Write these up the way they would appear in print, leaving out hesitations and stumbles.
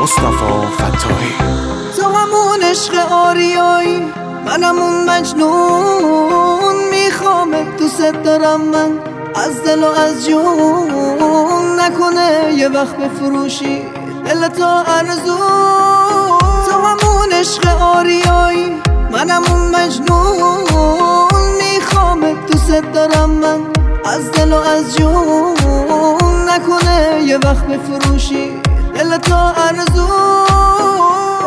مصطفی فتاحی. تو همون عشق آریایی، منم اون مجنون، میخوامت دوست دارم من از دل و از جون، نکنه یه وقت بفروشی دل تو ارزون. تو همون عشق آریایی، منم اون مجنون، میخوامت دوست دارم من از دل و از جون، نکنه یه وقت بفروشی دل تو ارزون.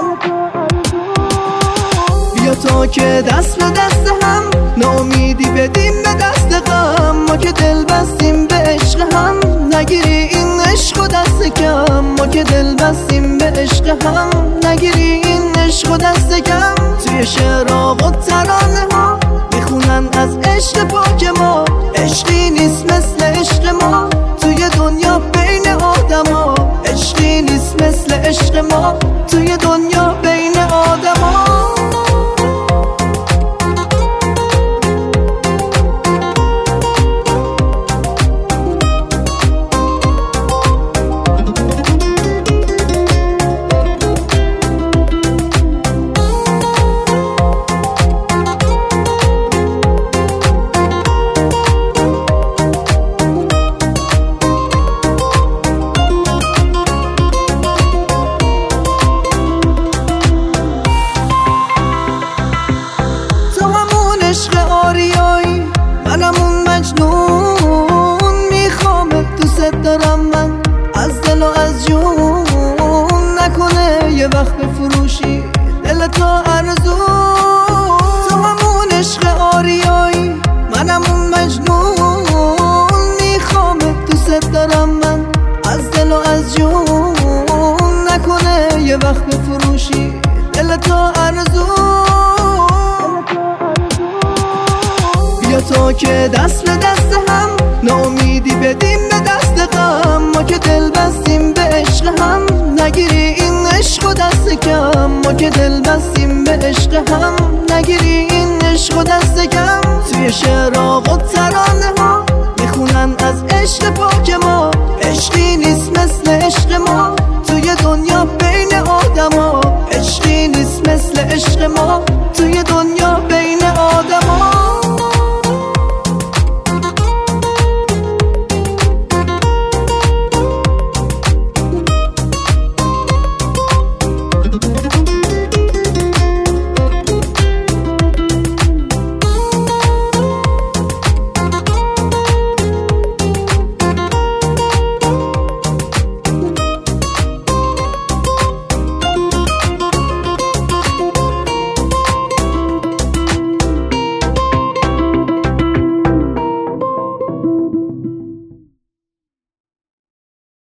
بیا تا که دست به دست هم، ناامیدی بدیم به دست غم، ما که دل بستیم به عشق هم، نگیری این عشق و دست کم. ما که دل بستیم به عشق هم، نگیری این عشق و دست کم. توی شعرها و ترانه ها میخونن از عشق پاک ما، عشقی نیست مثل عشق ما توی دنیا بین آدم ها، عشقی نیست مثل عشق ما توی دنیا بین آدم ها. عشق آریایی، منم اون مجنون، میخوامت دوست دارم من از دل و از جون، نکنه یه وقت بفروشی دل تو ارزون. تو همون عشق آریایی، منم اون مجنون، میخوامت دوست دارم من از دل و از جون، نکنه یه وقت بفروشی دل تو ارزون. بیا تا که دست به دست هم، ناامیدی بدیم به دست غم، ما که دل بستیم به عشق هم، نگیری این عشق و دست کم. ما که دل بستیم به عشق هم، نگیری این عشق و دست کم. توی شعرها و ترانه ها میخونن از عشق پاک ما، عشقی نیست مثل عشق ما